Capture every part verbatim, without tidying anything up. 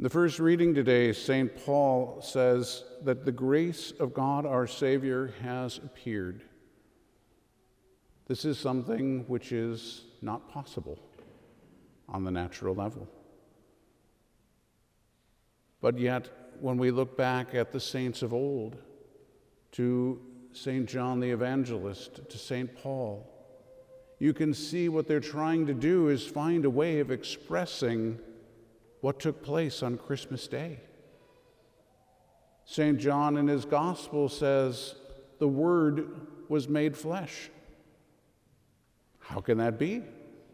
In the first reading today, Saint Paul says that the grace of God our Savior has appeared. This is something which is not possible on the natural level. But yet, when we look back at the saints of old, to Saint John the Evangelist, to Saint Paul, you can see what they're trying to do is find a way of expressing what took place on Christmas Day. Saint John in his Gospel says, the Word was made flesh. How can that be?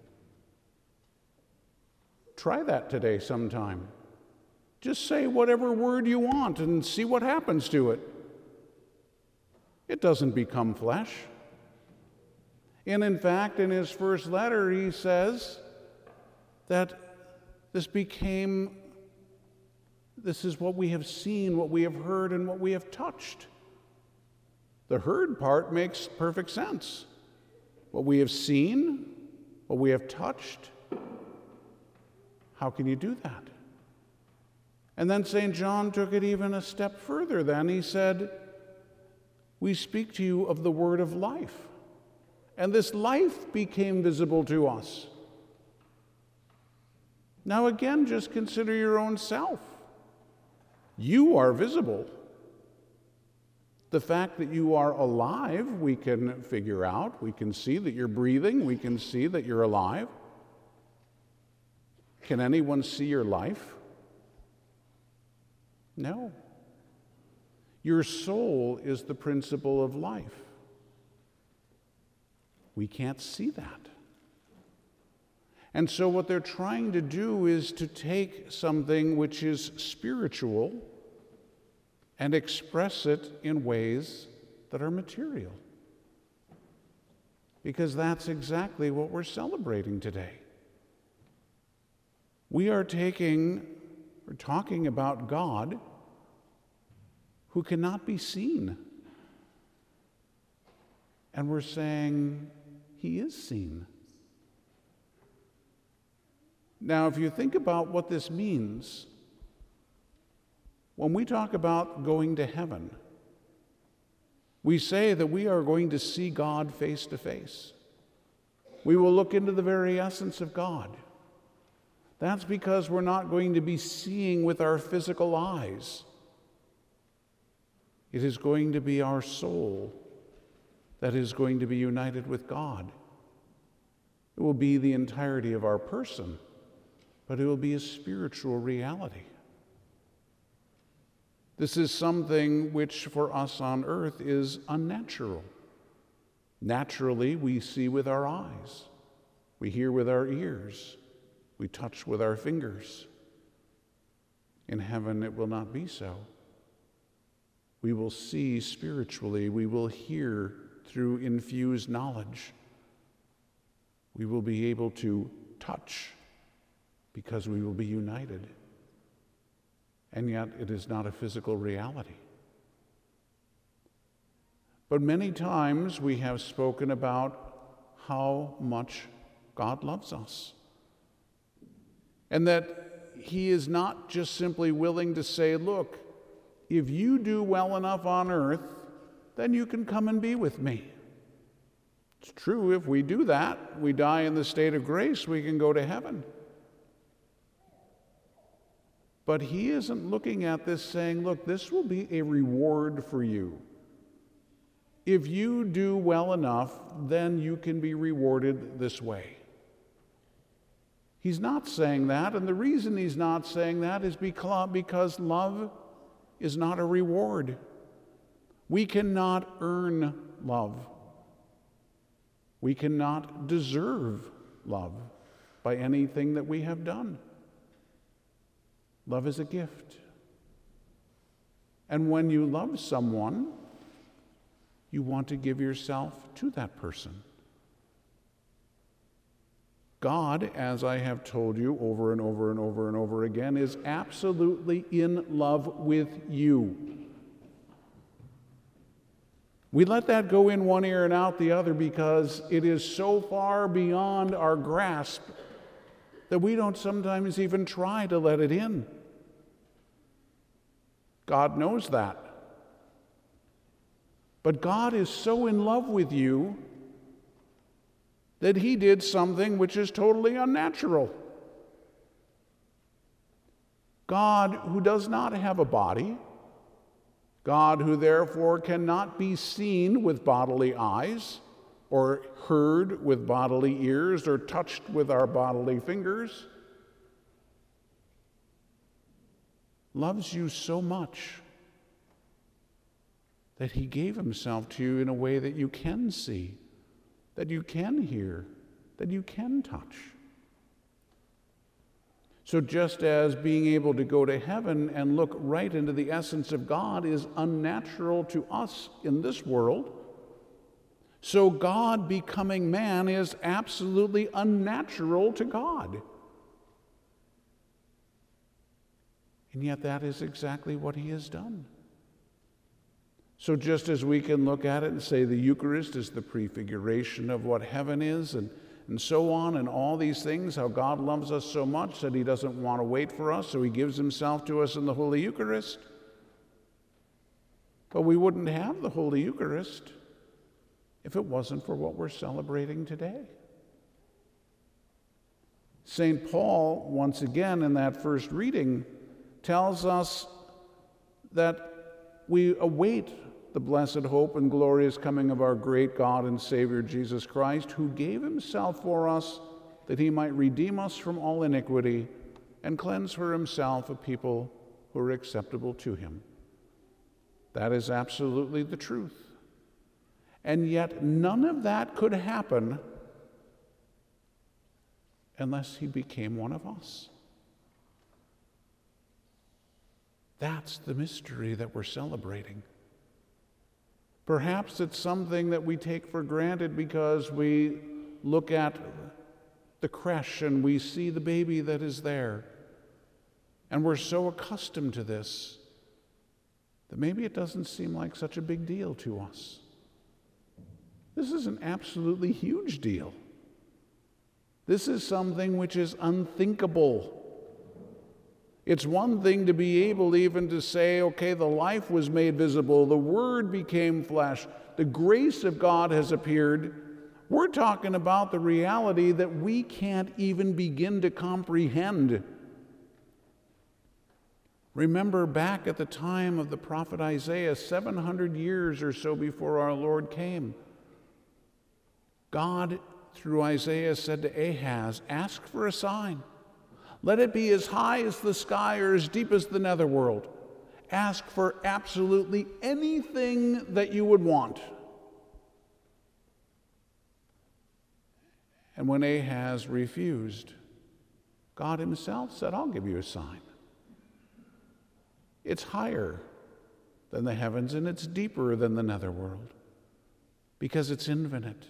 Try that today sometime. Just say whatever word you want and see what happens to it. It doesn't become flesh. And in fact, in his first letter, he says that this became, this is what we have seen, what we have heard, and what we have touched. The heard part makes perfect sense. What we have seen, what we have touched, how can you do that? And then Saint John took it even a step further then. He said, we speak to you of the word of life. And this life became visible to us. Now again, just consider your own self. You are visible. The fact that you are alive, we can figure out. We can see that you're breathing. We can see that you're alive. Can anyone see your life? No. Your soul is the principle of life. We can't see that. And so what they're trying to do is to take something which is spiritual and express it in ways that are material. Because that's exactly what we're celebrating today. We are taking, we're talking about God who cannot be seen. And we're saying he is seen. Now, if you think about what this means, when we talk about going to heaven, we say that we are going to see God face to face. We will look into the very essence of God. That's because we're not going to be seeing with our physical eyes. It is going to be our soul that is going to be united with God. It will be the entirety of our person, but it will be a spiritual reality. This is something which for us on earth is unnatural. Naturally, we see with our eyes, we hear with our ears, we touch with our fingers. In heaven, it will not be so. We will see spiritually, we will hear through infused knowledge. We will be able to touch because we will be united. And yet it is not a physical reality. But many times we have spoken about how much God loves us. And that he is not just simply willing to say, look, if you do well enough on earth, then you can come and be with me. It's true, if we do that, we die in the state of grace, we can go to heaven. But he isn't looking at this saying, look, this will be a reward for you. If you do well enough, then you can be rewarded this way. He's not saying that, and the reason he's not saying that is because love is not a reward. We cannot earn love. We cannot deserve love by anything that we have done. Love is a gift. And when you love someone, you want to give yourself to that person. God, as I have told you over and over and over and over again, is absolutely in love with you. We let that go in one ear and out the other because it is so far beyond our grasp that we don't sometimes even try to let it in. God knows that. But God is so in love with you that he did something which is totally unnatural. God, who does not have a body, God, who therefore cannot be seen with bodily eyes, or heard with bodily ears, or touched with our bodily fingers, loves you so much that he gave himself to you in a way that you can see, that you can hear, that you can touch. So just as being able to go to heaven and look right into the essence of God is unnatural to us in this world, so God becoming man is absolutely unnatural to God. And yet that is exactly what he has done. So just as we can look at it and say the Eucharist is the prefiguration of what heaven is, and, and so on, and all these things, how God loves us so much that he doesn't want to wait for us, so he gives himself to us in the Holy Eucharist. But we wouldn't have the Holy Eucharist if it wasn't for what we're celebrating today. Saint Paul, once again in that first reading, tells us that we await the blessed hope and glorious coming of our great God and Savior Jesus Christ, who gave himself for us that he might redeem us from all iniquity and cleanse for himself a people who are acceptable to him. That is absolutely the truth. And yet none of that could happen unless he became one of us. That's the mystery that we're celebrating. Perhaps it's something that we take for granted because we look at the creche and we see the baby that is there. And we're so accustomed to this that maybe it doesn't seem like such a big deal to us. This is an absolutely huge deal. This is something which is unthinkable. It's one thing to be able even to say, okay, the life was made visible, the Word became flesh, the grace of God has appeared. We're talking about the reality that we can't even begin to comprehend. Remember back at the time of the prophet Isaiah, seven hundred years or so before our Lord came, God, through Isaiah, said to Ahaz, ask for a sign. Let it be as high as the sky or as deep as the netherworld. Ask for absolutely anything that you would want. And when Ahaz refused, God himself said, I'll give you a sign. It's higher than the heavens and it's deeper than the netherworld because it's infinite.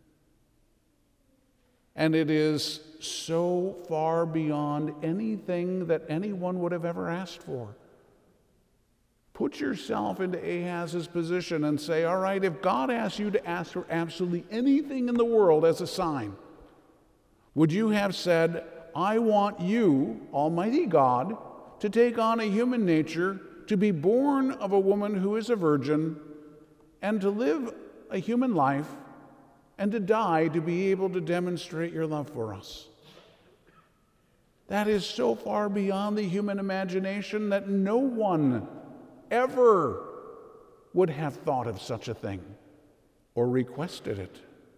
And it is so far beyond anything that anyone would have ever asked for. Put yourself into Ahaz's position and say, all right, if God asked you to ask for absolutely anything in the world as a sign, would you have said, I want you, Almighty God, to take on a human nature, to be born of a woman who is a virgin, and to live a human life, and to die to be able to demonstrate your love for us? That is so far beyond the human imagination that no one ever would have thought of such a thing or requested it.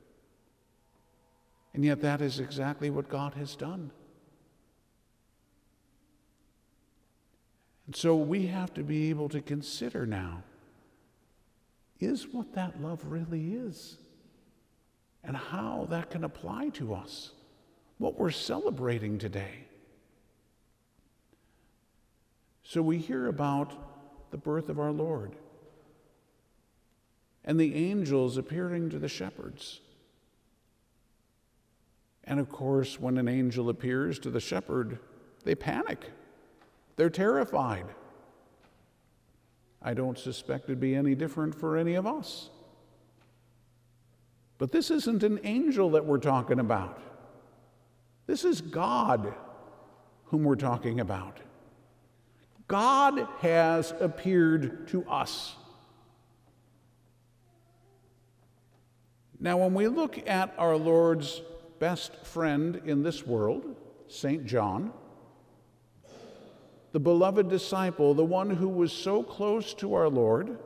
And yet that is exactly what God has done. And so we have to be able to consider now, is what that love really is? And how that can apply to us, what we're celebrating today. So we hear about the birth of our Lord and the angels appearing to the shepherds. And of course, when an angel appears to the shepherd, they panic. They're terrified. I don't suspect it'd be any different for any of us. But this isn't an angel that we're talking about. This is God whom we're talking about. God has appeared to us. Now, when we look at our Lord's best friend in this world, Saint John, the beloved disciple, the one who was so close to our Lord,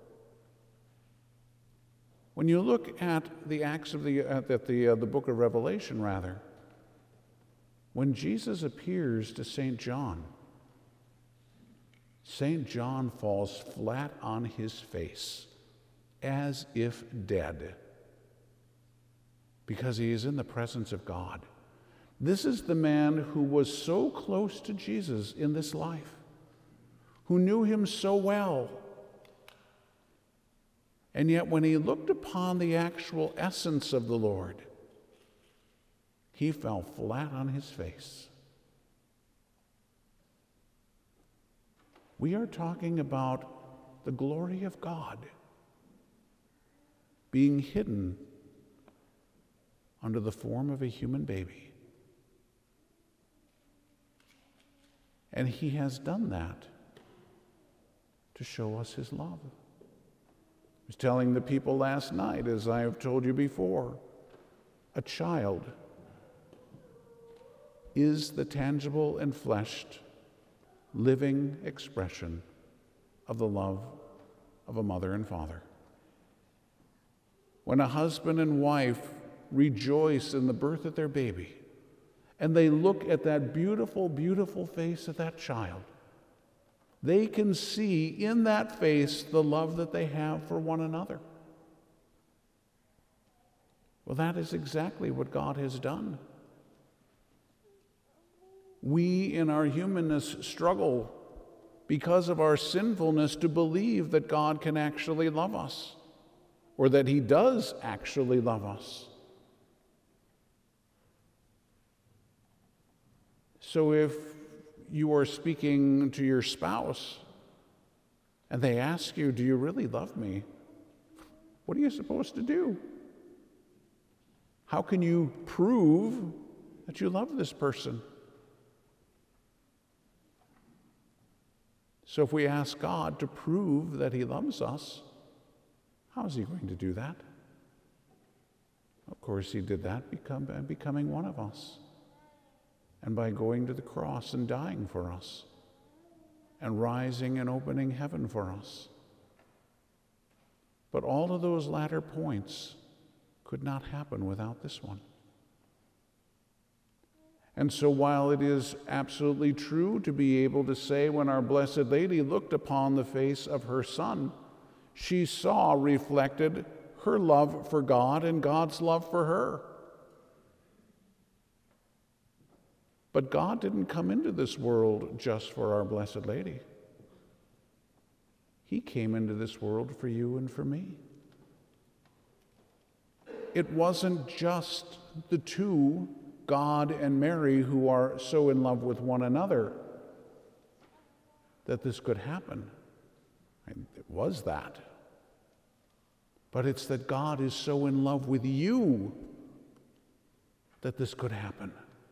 when you look at the Acts of the, at the, uh, the book of Revelation, rather, when Jesus appears to Saint John, Saint John falls flat on his face as if dead, because he is in the presence of God. This is the man who was so close to Jesus in this life, who knew him so well. And yet when he looked upon the actual essence of the Lord, he fell flat on his face. We are talking about the glory of God being hidden under the form of a human baby. And he has done that to show us his love. I was telling the people last night, as I have told you before, a child is the tangible and fleshed, living expression of the love of a mother and father. When a husband and wife rejoice in the birth of their baby, and they look at that beautiful, beautiful face of that child, they can see in that face the love that they have for one another. Well, that is exactly what God has done. We, in our humanness, struggle because of our sinfulness to believe that God can actually love us, or that he does actually love us. So if you are speaking to your spouse and they ask you, do you really love me? What are you supposed to do? How can you prove that you love this person? So if we ask God to prove that he loves us, how is he going to do that? Of course, he did that become, by becoming one of us, and by going to the cross and dying for us, and rising and opening heaven for us. But all of those latter points could not happen without this one. And so while it is absolutely true to be able to say, when our Blessed Lady looked upon the face of her Son, she saw reflected her love for God and God's love for her. But God didn't come into this world just for our Blessed Lady. He came into this world for you and for me. It wasn't just the two, God and Mary, who are so in love with one another, that this could happen. And it was that. But it's that God is so in love with you that this could happen.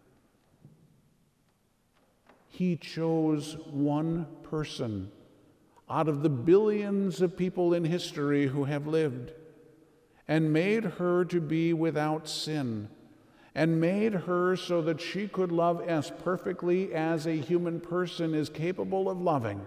He chose one person out of the billions of people in history who have lived, and made her to be without sin, and made her so that she could love as perfectly as a human person is capable of loving,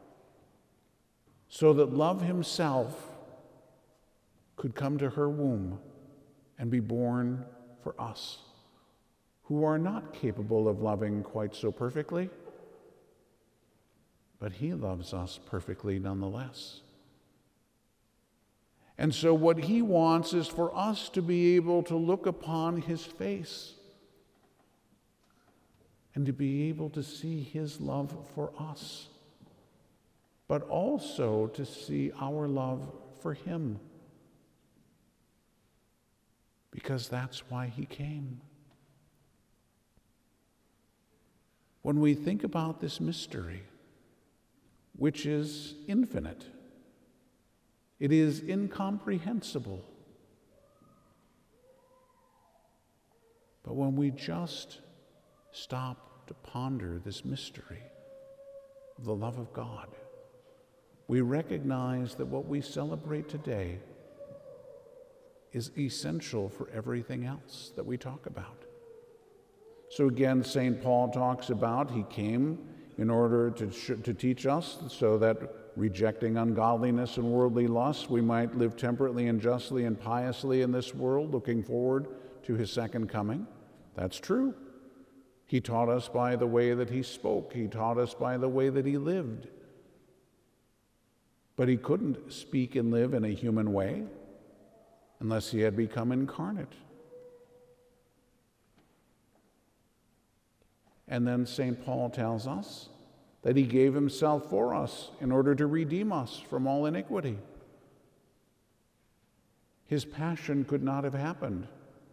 so that love himself could come to her womb and be born for us, who are not capable of loving quite so perfectly, but he loves us perfectly nonetheless. And so what he wants is for us to be able to look upon his face and to be able to see his love for us, but also to see our love for him, because that's why he came. When we think about this mystery, which is infinite, it is incomprehensible. But when we just stop to ponder this mystery, of the love of God. We recognize that what we celebrate today is essential for everything else that we talk about. So again, Saint Paul talks about he came in order to, to teach us so that rejecting ungodliness and worldly lusts, we might live temperately and justly and piously in this world, looking forward to his second coming. That's true. He taught us by the way that he spoke. He taught us by the way that he lived. But he couldn't speak and live in a human way unless he had become incarnate. And then Saint Paul tells us that he gave himself for us in order to redeem us from all iniquity. His passion could not have happened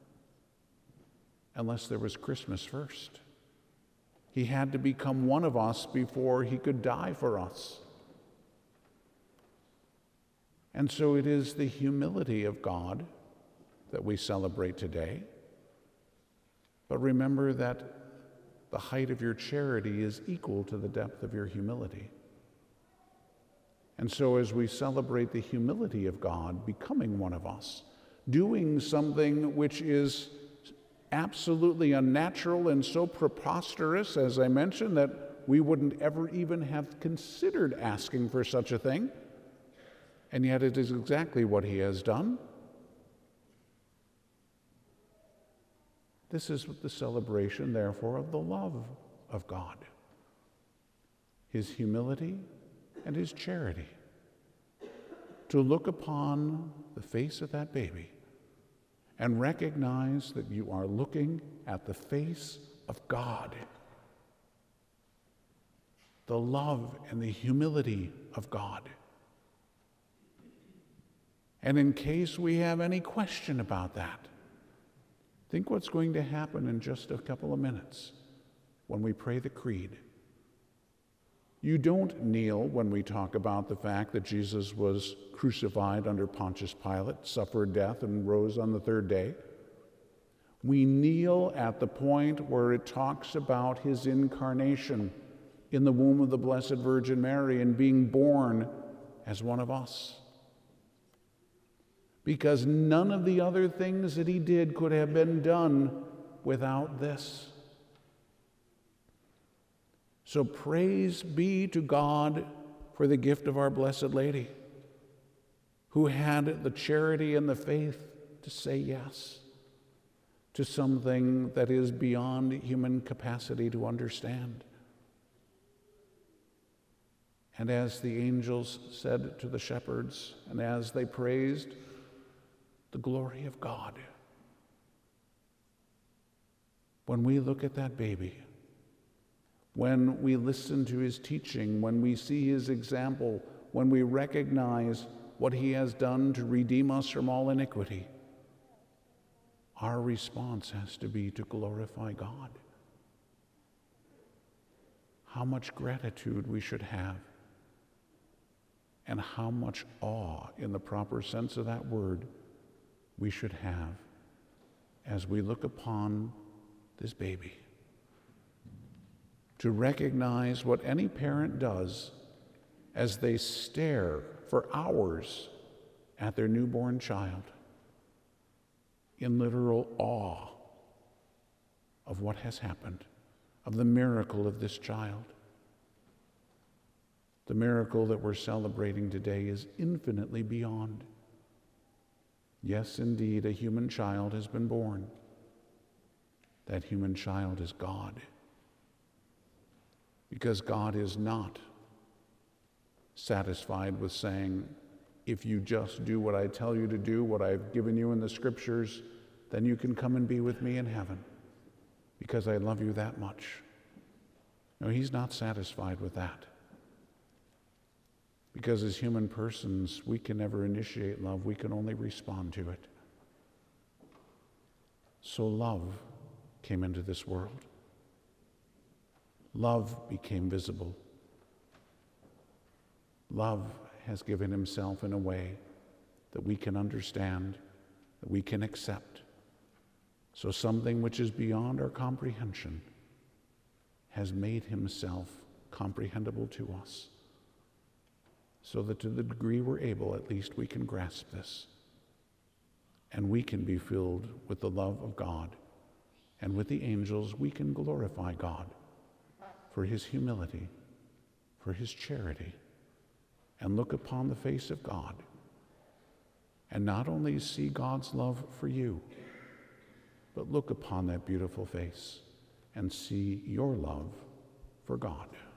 unless there was Christmas first. He had to become one of us before he could die for us. And so it is the humility of God that we celebrate today. But remember that the height of your charity is equal to the depth of your humility. And so as we celebrate the humility of God becoming one of us, doing something which is absolutely unnatural and so preposterous, as I mentioned, that we wouldn't ever even have considered asking for such a thing, and yet it is exactly what he has done. This is the celebration, therefore, of the love of God, his humility and his charity. To look upon the face of that baby and recognize that you are looking at the face of God, the love and the humility of God. And in case we have any question about that, think what's going to happen in just a couple of minutes when we pray the creed. You don't kneel when we talk about the fact that Jesus was crucified under Pontius Pilate, suffered death, and rose on the third day. We kneel at the point where it talks about his incarnation in the womb of the Blessed Virgin Mary and being born as one of us. Because none of the other things that he did could have been done without this. So praise be to God for the gift of our Blessed Lady, who had the charity and the faith to say yes to something that is beyond human capacity to understand. And as the angels said to the shepherds, and as they praised the glory of God, when we look at that baby, when we listen to his teaching, when we see his example, when we recognize what he has done to redeem us from all iniquity, our response has to be to glorify God. How much gratitude we should have, and how much awe, in the proper sense of that word, we should have as we look upon this baby. To recognize what any parent does as they stare for hours at their newborn child in literal awe of what has happened, of the miracle of this child. The miracle that we're celebrating today is infinitely beyond. Yes, indeed, a human child has been born. That human child is God. Because God is not satisfied with saying, if you just do what I tell you to do, what I've given you in the scriptures, then you can come and be with me in heaven, because I love you that much. No, he's not satisfied with that. Because as human persons, we can never initiate love. We can only respond to it. So love came into this world. Love became visible. Love has given himself in a way that we can understand, that we can accept. So something which is beyond our comprehension has made himself comprehensible to us, so that to the degree we're able, at least we can grasp this, and we can be filled with the love of God, and with the angels we can glorify God for his humility, for his charity, and look upon the face of God, and not only see God's love for you, but look upon that beautiful face and see your love for God.